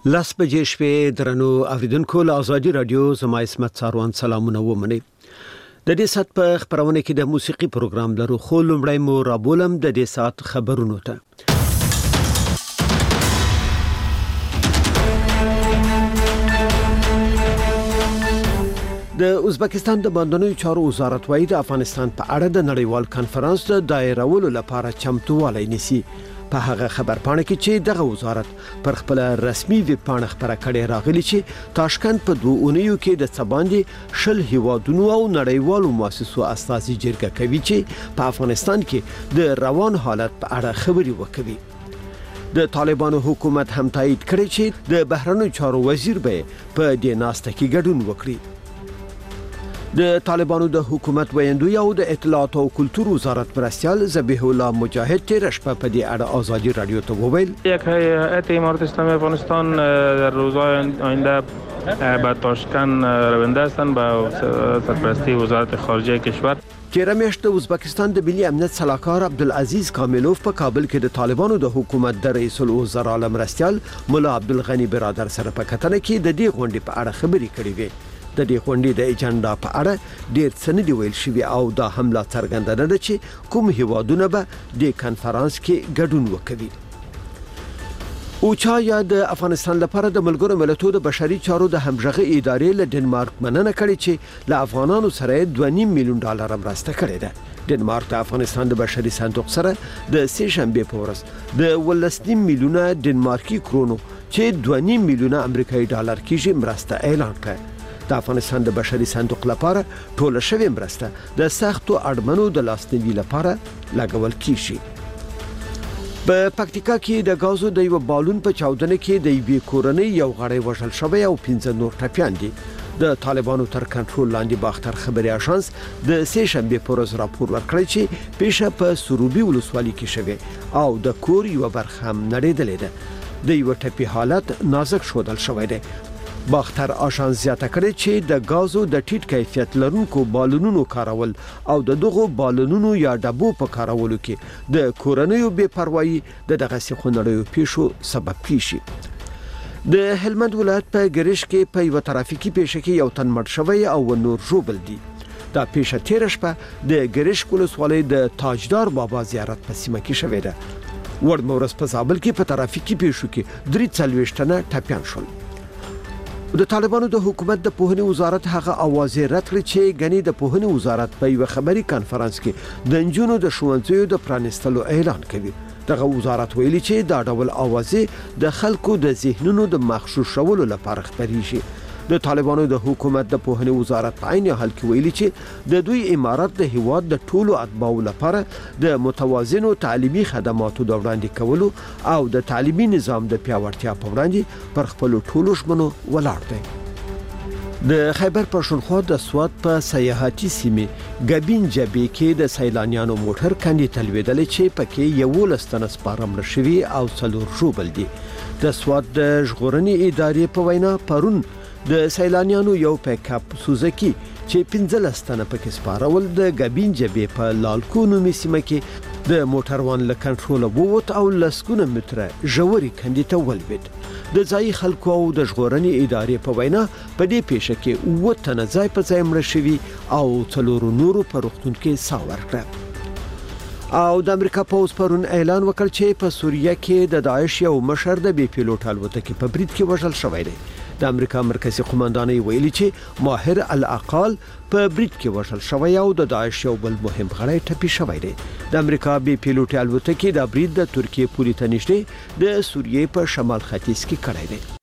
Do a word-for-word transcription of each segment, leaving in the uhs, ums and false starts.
لاس بجې شپې درنو اوریدونکو له آزادي رادیو زما اسمت څاروان سلامونه ومني. د دې سات په خبرونه کې د موسیقي پروګرام لرو خو لومړی مو رابولم د دې سات خبرونو ته. د ازبکستان د بندونو چارو وزارت وايي د افغانستان په اړه د نړیوال کانفرنس د دایرولو لپاره چمتووالی نیسي. په هغه خبر پاڼه کې چې دغه وزارت پر خپل رسمي ویب پاڼه خبره کړې راغلي چې تاشکند په دوه اونیو کې د څباندې شل هیوادونو او نړیوالو مؤسسو استازي جرګه کوي چې په افغانستان کې د روان حالت په اړه خبري وکوي. د طالبانو حکومت هم تایید کړی چې د بهرنیو چارو وزیر به په دې ناسته کې ګډون وکړي. د طالبانو د حکومت ویندوی او د اطلاعات او کلتور وزارت مرستیال ذبیح الله مجاهد تیر شپه په دې اړه آزادی رادیو ته وویل یک هیئت امارت اسلامی افغانستان در روزهای آینده به تاشکند رونده هستند به سرپرستی وزارت خارجه کشور. تیر میاشت د ازبکستان د ملي امنیت سلاکار عبدالعزیز کاملوف په کابل کې د طالبانو د حکومت د رئیس الوزرا مرستیال مولا عبدالغنی برادر سره په کتنه کې د دې غونډې په اړه خبري کړې وې. د دې غونډې د ایجنډا په اړه ډېر څه نه دی ویل شوی او دا حمله څرګنده ده چې کوم هیوادونه به د کانفرنس کې ګډون وکړي. اوچا یا د افغانستان لپاره د ملګرو ملتونو د بشري چارو د همغږي ادارې له ډنمارک مننه کړې چې له افغانانو سره دوه نیم میلیون ډالر مرسته کړې ده. ډنمارک د افغانستان د بشري صندوق سره د سه شنبه په ورځ د ولسنیم میلیونه ډنمارکي کرونو چې دوه نیم میلیونه امریکایي ډالر کېږي مرسته اعلان کړه. د افغانستان د بشري صندوق لپاره ټول شوی مرسته د سختو اړمنو د لاسنیوي لپاره لګول کیږي. په پکتیکا کې د غازو د یو بالون په چاودنه کې د یوې کورنۍ یو غړی وژل شوی او پنځه نور ټپیان دي. د طالبانو تر کنټرول لاندې باختر خبري اژانس د سه شنبه پر ورځ راپور ورکړی چې پیښه په سروبي ولسوالۍ کې شوه او د کور یو برخه هم نړیدلې ده. د یو ټپي حالت نازک شودل شوی دی. باختر آشان زیاته کړی چې د غازو د ټیټ کیفیت لرونکو بالونونو کارول او د دغو بالونونو یا ډبو په کارولو کې د کورنیو بے پروايي د دغه سخونړیو پیښو سبب کیږي. د هلمند ولایت په ګریش کې په یو ترافیکي پیښه کې یو تن مړ شوی او نور ژوبل دي. دا پیښه تیر شپه د ګریش ولسوالۍ د تاجدار بابا زیارت په سیمه کې شوې ده. ور مورس په زابل کې په ترافیکي پیښو کې درې څلوېښت تنه ټپیان شول. د طالبانو د حکومت د پوهنې وزارت هغه اوازې رد کړې چې غني د پوهنې وزارت په یو خبري کانفرنس کې د انجونو د ښوونځیو د پرانستلو اعلان کوي. دغه وزارت ویلي چې دا ډول اوازې د خلکو د ذهنونو د مخشوش شولو لپاره خبريږي. د طالبانو د حکومت د پوهنې وزارت په عین حال کې ویلي چې د دوی امارت د هیواد د ټولو اتباعو لپاره د متوازنو تعلیمي خدماتو د وړاندې کولو او د تعلیمي نظام د پیاوړتیا په وړاندې پر خپل ټولو ژمنو ولاړ دی. د خیبر پښتونخوا د سوات په سیاحتي سیمه ګبین جبې کې د سیلانیانو موټر کندې تلویدل چې پکې یو لستنه سپارم رشوي او څلور ژوبل دي. د سوات د ژغورنې ادارې په وینا پرون د سیلانیانو یو پیک اپ سوزکی چې پنځه لستنه پکې سپارول د ګبین جبې په لالکونو سیمه کې د موټروان له کنټرول ووت او لسکونه متره ژوري کندې ته ولوید. د ځای خلکو او د ژغورنې ادارې په وینا په دې پیښه کې اووه تنه ځای په ځای مړه شوي او څلورو نورو په روغتون کې ساه ورکړه. او د امریکا پوز پرون اعلان وکړ چې په سوریه کې د داعش یو مشر د بي پیلوټ الوتکې په برید کې وژل شوی دی. د امریکا مرکزی قوماندانۍ ویلي چې ماهر الاقال په برید کې وژل شوی او د داعش یو بل مهم غړی ټپي شوی دی. د امریکا بي پیلوټ الوتکې د برید د ترکیه پوري ته نږدې د سوریې په شمال ختیځ کې کړی دی.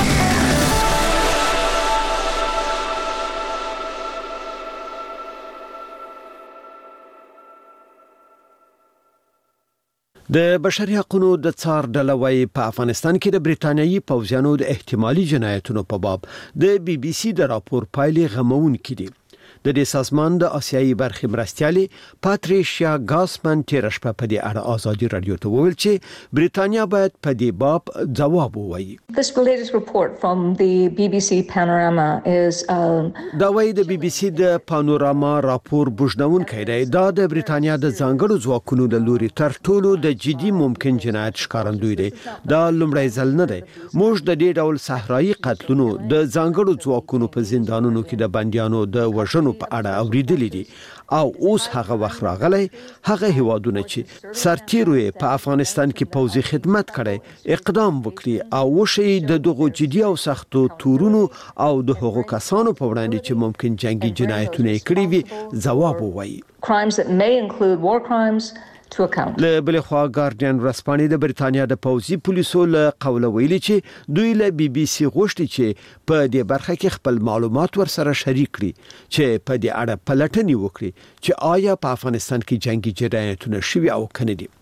د بشري حقوقو د څار ډلوي په افغانستان کې د بریټانیایي پوځیانو د احتمالي جنایتونو په باب د بي بي سي د راپور پایلې غمون کړي. د دې سازمان د آسیایي برخې مرستیالي پاتریشیا ګاسمن تیر شپه په دې اړه ازادي رادیو ته وویل چې بریتانیا باید په دې باب ځواب ووایي. This latest report from the B B C Panorama is um, دا وايي د بي بي سي د پانوراما راپور بوجنونکی دی. دا د بریتانیا د ځانګړو ځواکونو د لوري تر ټولو د جدي ممکن جنایت ښکارندوی دی. دا لومړی ځل نه دی. موږ د دې ډول صحرایي قتلونو د ځانګړو ځواکونو په زندانونو کې د بنديانو د وژنو په اړه اوریدلې دي او اوس هغه وخت راغلی هغه هیوادونه چې سرتیرو په افغانستان کې پوځي خدمت کړي اقدام وکړي او وشي د دغو جدي او سختو تورونو او د هغو کسانو په وړاندې چې ممکن جنگي جنایتونه کړي وي ځواب ووایي. crimes that may include war crimes to account. له بل خوا ګارډین رسپانې د بریتانیا د پوځي پولیسو له قوله ویلي چې دوی له بي بي سي غوښتي چې په دې برخه کې خپل معلومات ورسره شریک کړي چې په دې اړه پلټنې وکړي چې آیا په افغانستان کې جنگي جنایتونه شوي او کنه دي.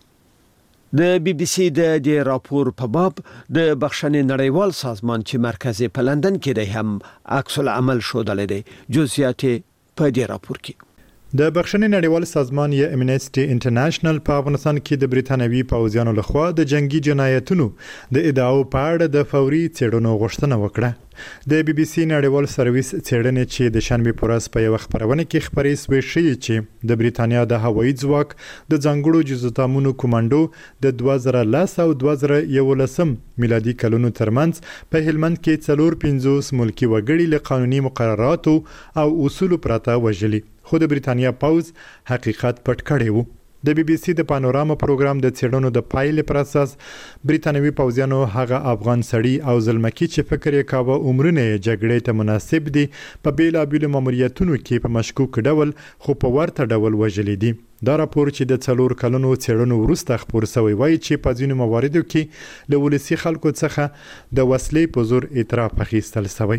د بي بي سي د دې راپور په باب د بخښنې نړیوال سازمان چې مرکز په لندن کې دی هم عکس العمل شودل دی. جزئیات په دې راپور کې د بخښنې نړیوال سازمان یا امنیسټي انټرنیشنل په افغانستان کې د بریتانوي پوځیانو لخوا د جنگي جنایتونو د ادعاو په اړه د فوري څېړنو غوښتنه وکړه. د بي بي سي نړیوال سرویس څېړنې چې د شنبې په ورځ په یو خبرونه کې خبرې شوې شي چې د بریتانیا د هوایي ځواک د ځانګړو جزوتامونو کمانډو د دوه زره لس او دوه زره یولسم میلادي کلونو ترمنځ په هلمند کې څلور پنځوس ملکی وګړي له قانوني مقرراتو او اصولو پرته وژلي، خو د بریتانیا پوز حقیقت پټ کړی وو. د بي بي سي د پانوراما پروګرام د څېړنو د پایلې پر اساس بریتانوي پوځیانو هغه افغان سړي او زلمکي چې فکر یې کاوه عمرونه یې جګړې ته مناسب دي په بیلابیلو ماموریتونو کې په مشکوک ډول خو په ورته ډول وژلي دي. دا راپور چې د څلور کلونو څېړنو وروسته خپور شوی وایي چې په ځینو مواردو کې له ولسي خلکو څخه د وسلې په زور اعتراف اخیستل شوی.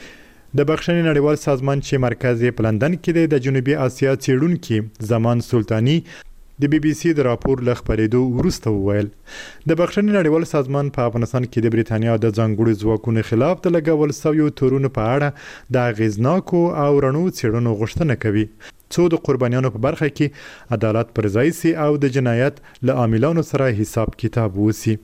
د بخښنې نړیوال سازمان چې مرکز یې په لندن کې دی د جنوبي اسیا څېړونکي زمان سلطاني د بي بي سي د راپور له خپرېدو وروسته وویل د بخښنې نړیوال سازمان په افغانستان کې د بریتانیا د ځانګړو ځواکونو خلاف د لګول شویو تورونو په اړه د اغېزناکو او رڼو څېړنو غوښتنه کوي څو د قربانیانو په برخه کې عدالت پر ځای سي او د جنایت له عاملانو سره حساب کتاب وسی.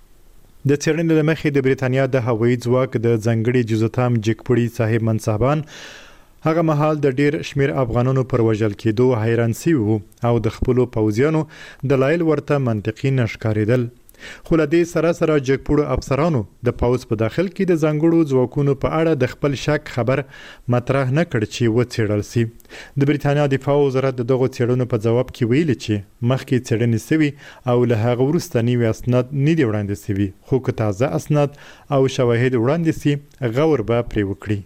د څېړنې له مخې د بریتانیا د هوایي ځواک د ځانګړي جزوتام جګپړي صاحب منصبان هغه مهال د ډیر شمیر افغانانو پر وژل کېدو حیران شوي وو او د خپلو پوځیانو دلایل ورته منطقي نه ښکارېدل. خو له دې سره سره جګپړو افسرانو د پوځ په داخل کې د ځانګړو ځواکونو په اړه د خپل شک خبر مطرح نه کړ چې وڅېړل شي. د بریتانیا دفاع وزارت د دغو څېړنو په ځواب کې ویلي چې مخکې څېړنې شوي او له هغه وروسته نوي اسناد نه دي وړاندې شوي، خو که تازه اسناد او شواهد وړاندې شي غور به پرې وکړي.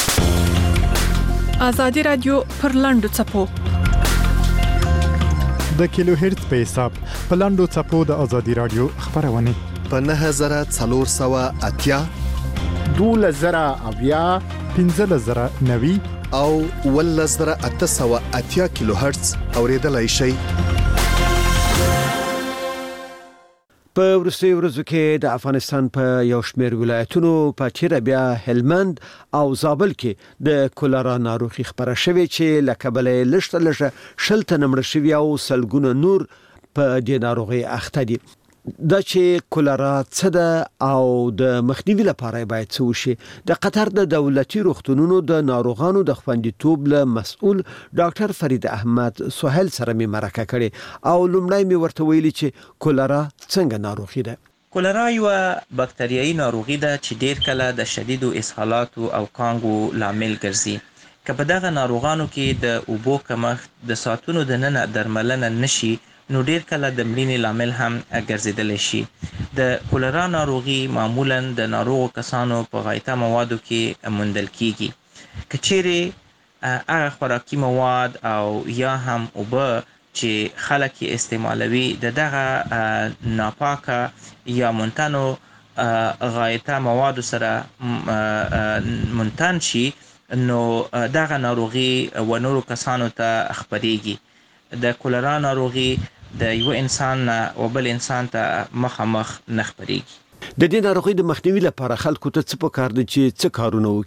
آزادی رادیو پر لاندو چپو د کیلو هرتز په حساب په لاندو چپو د آزادی رادیو خبرونه په نه هزار څلور سوه اتیا دوله زره اویا پنځه زره نوي او ول زره اته سوه اتیا کیلو هرتز اوریدلای شي. په وروستي ورځو کې د افغانستان په یو شمېر ولایتونو په تیره بیا هلمند او زابل کې د کولرا ناروغي خپره شوې چې له کبله لږ لږ شل تنه مړه شوي او سلګونه نور په دې ناروغي اخته دي. دا چې کولرا څه ده او د مخنیوي لپاره باید څه وشي. د قطر د دولتي روغتونونو د ناروغانو د خوندیتوب له مسؤل ډاکټر فرید احمد سهیل سره می مرکه کړي او لومړی می ورته ویلي چې کولرا څنګه ناروغي ده. کولرا یو باکتریایي ناروغي ده چې ډیر کله د شدیدو اسهالاتو او کانګو لامل ګرځي. که په دغه ناروغانو کې د اوبو کمښت د ساعتونو دننه درملنه نشي نو ډیر کله د مړینې لامل هم ګرځیدلی شي. د کولرا ناروغي معمولا د ناروغو کسانو په غایطه موادو کې موندل کیږي. که چیرې هغه خوراکي مواد او یا هم اوبه چې خلک یې استعمالوي د دغه ناپاکه یا منتنو غایطه موادو سره منتن شي نو دغه ناروغي و نورو کسانو ته خپریږي. د کولرا ناروغي د یو انسان او بل انسان ته مخامخ نه خپریږي. د دې ناروغي د مخنیوي لپاره خلکو ته څه پکار دي چې څه کارونه وکړي؟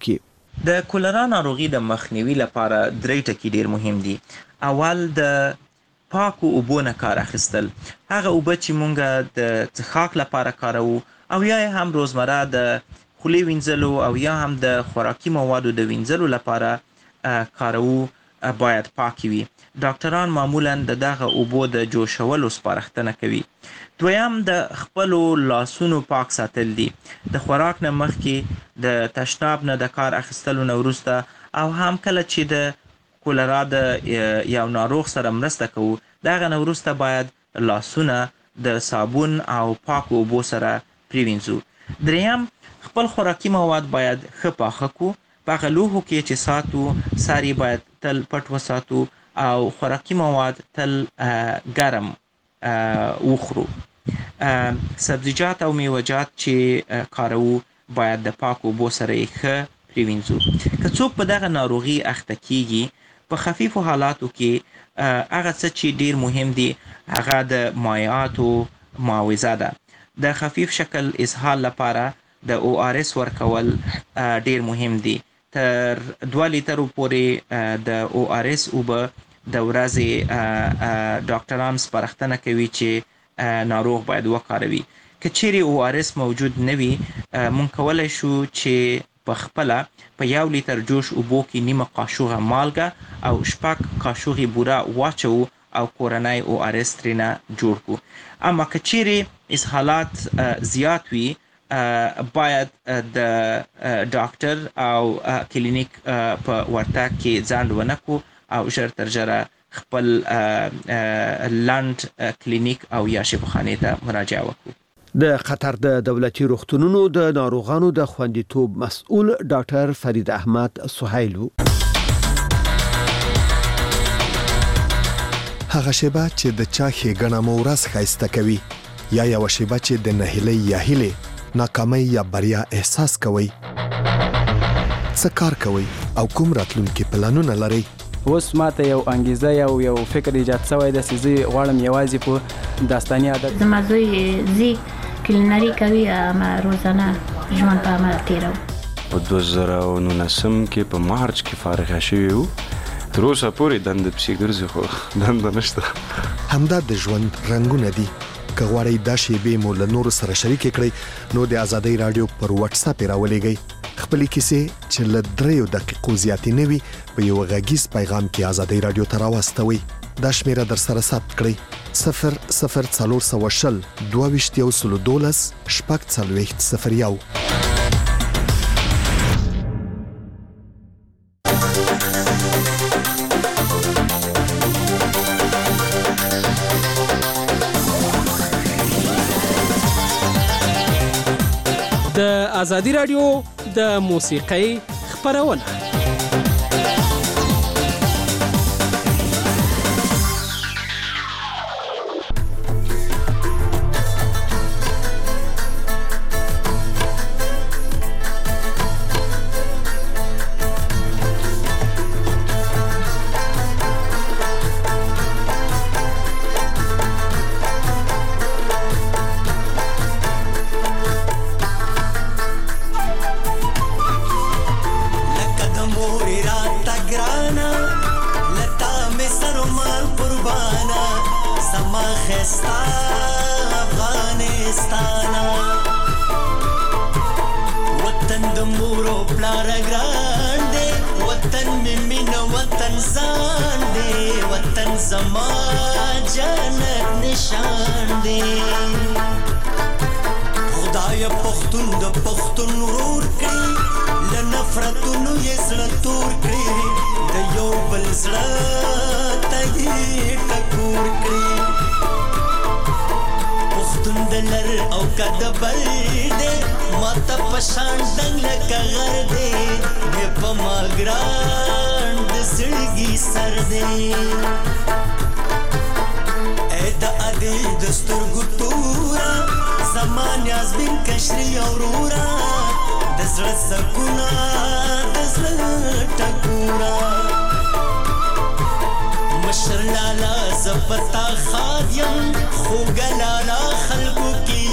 د کولرا ناروغي د مخنیوي لپاره درې ټکي ډیر مهم دي. اول د پاکو اوبو نه کار اخیستل، هغه اوبه چې مونږ د څښاک لپاره کاروو او یا هم روزمره د خولې وینځلو او یا هم د خوراکي موادو د وینځلو لپاره کاروو باید پاکي وي. ډاکټران معمولا د دغه اوبو د جوشولو سپارښتنه کوي. دویم د خپلو لاسونو پاک ساتل دي. د خوراک نه مخکې د تشناب نه د کار اخیستلو نه وروسته او هم کله چې د کولرا د یو ناروغ سره مرسته کوو دغه نه وروسته باید لاسونه د صابون او پاکو اوبو سره پریوینځو. دریم خپل خوراکي مواد باید ښه پاخه کړو. په هغه لوښو کې چې ساتو سر یې باید تل پټ وساتو او خوراکي مواد تل ګرم وخورو. سبزیجات او میوه‌جات چې کاروو باید د پاکو اوبو سره یې ښه پریوینځو. که څوک په دغه ناروغي اخته کیږي په خفیفو حالاتو کې هغه څه چې ډیر مهم دي هغه د مایعاتو معاوضه ده. د خفیف شکل اسهال لپاره د او آر اس ورکول ډیر مهم دي. تر دوه لیترو پورې د او آر اس اوبه د ورځې ډاکټران سپارښتنه کوي چې ناروغ باید وکاروي. که چیرې او آر اس موجود نه وي مونږ کولی شو چې په خپله په یو لیتر جوش اوبو کې نیمه قاشوغه مالګه او شپږ قاشوغې بوره واچو او کورنی او آر اس ترېنه جوړ کړو. اما که چیرې اسهالات زیات وي باید د ډاکټر او کلینیک په ورتګ کې ځنډ ونه کړو او ژر تر ژره خپل لنډ کلینیک او یا شفاخانې ته مراجعه وکړو. د قطر د دولتي روغتونونو د ناروغانو د خوندیتوب مسؤل ډاکټر فرید احمد سهیلو هغه شیبه چې د چا ښېګڼه مو ورځ ښایسته کوي یا یوه شیبه چې د نهیلۍ یا هیلې ناکامۍ یا بریا احساس کوئ، څه کار کوئ او کوم راتلونکي پلانونه لرئ؟ اوس ماته یو انګیزه یو یو فکر ایجاد شوی ده چې زه غواړم یوازې په داستاني عادت زما زوی زی کلینري کوي اما روزانه ژوند په عمل تیرو. په دوه زره او نولسم کې په مارچ کې فارغ شوی وو. تر اوسه پورې دنده پسې ګرځي خو دنده نشته. همدا د ژوند رنګونه دي. که غواړئ دا شیبې مو له نورو سره شریکې کړئ نو د ازادۍ راډیو پر واتس اپ یې راولېږئ. خپلې کیسې چې له دریو دقیقو زیاتې نه وي په یو غږیز پیغام کې ازادۍ راډیو ته راواستوئ. دا شمیره در سره ثبت کړئ صفر صفر څلور سوه شل دوه ویشت یو سلو دولس شپږ څلوېښت صفر یو. د ازادي راډیو د موسیقۍ خپرونه.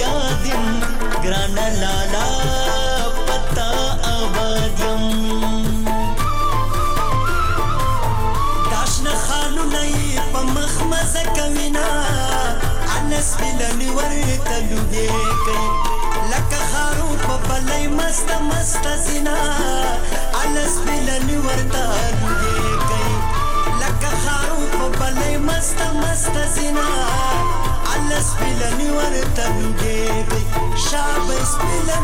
ګران لالا پتا آباد یم سپلنی ورته لوګي کوي لکه خارو په بلای مست مست زینا الس سپلنی ورته لوګي کوي لکه خارو په بلای مست مست زینا الس سپلنی ورته لوګي کوي شابه سپلنی